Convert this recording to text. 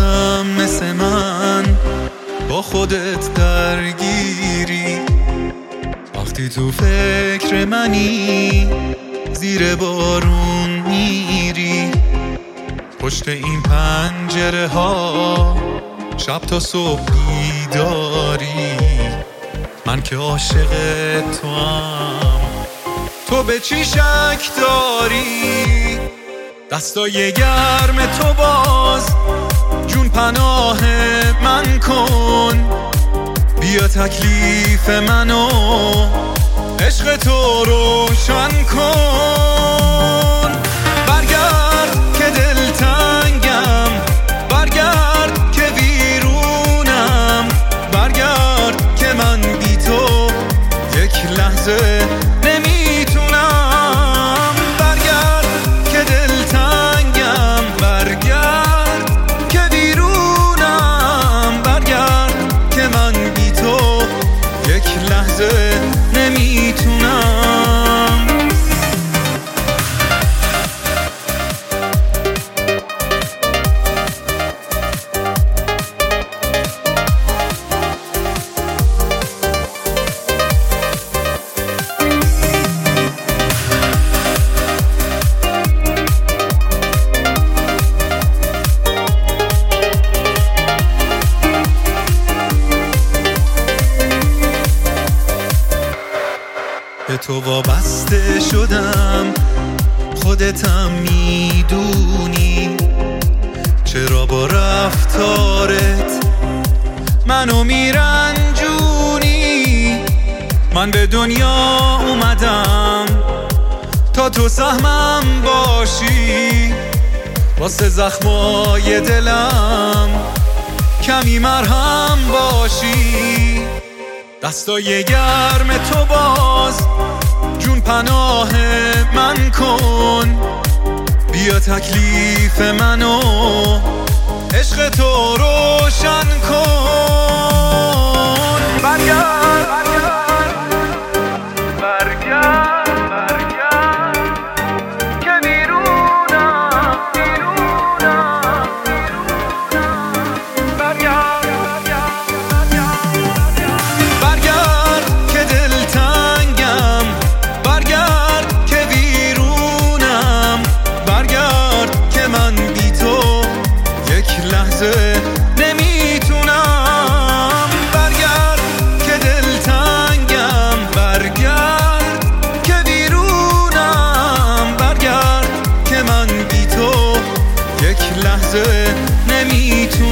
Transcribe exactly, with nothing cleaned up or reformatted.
هم مثل من با خودت درگیری، وقتی تو فکر منی زیر بارون میری، پشت این پنجره ها شب تا صبح بیداری، من که عاشق تو هم، تو به چی شک داری؟ دستای گرم تو باز جون پناه من کن، بیا تکلیف منو عشق تو روشن کن. برگرد که دلتنگم، برگرد که ویرونم، برگرد که من بی تو یک لحظه نمیتونم، برگرد که دلتنگم، برگرد که ویرونم، برگرد که من بی تو یک لحظه نمیتونم. به تو وابسته شدم، خودتم میدونی، چرا با رفتارت منو میرنجونی. من به دنیا اومدم تا تو سهمم باشی، واسه زخمای دلم کمی مرهم باشی. دستای گرم تو باز جون پناه من کن، بیا تکلیف منو عشق تو روشن کن. برگرد برگرد برگرد که بیرونم بیرونم بیرونم، برگرد برگرد که دلتنگم، برگرد که ویرونم، برگرد که من بی تو یک لحظه نمیتونم، برگرد که دلتنگم، برگرد که ویرونم، برگرد که من بی تو یک لحظه نمیتونم.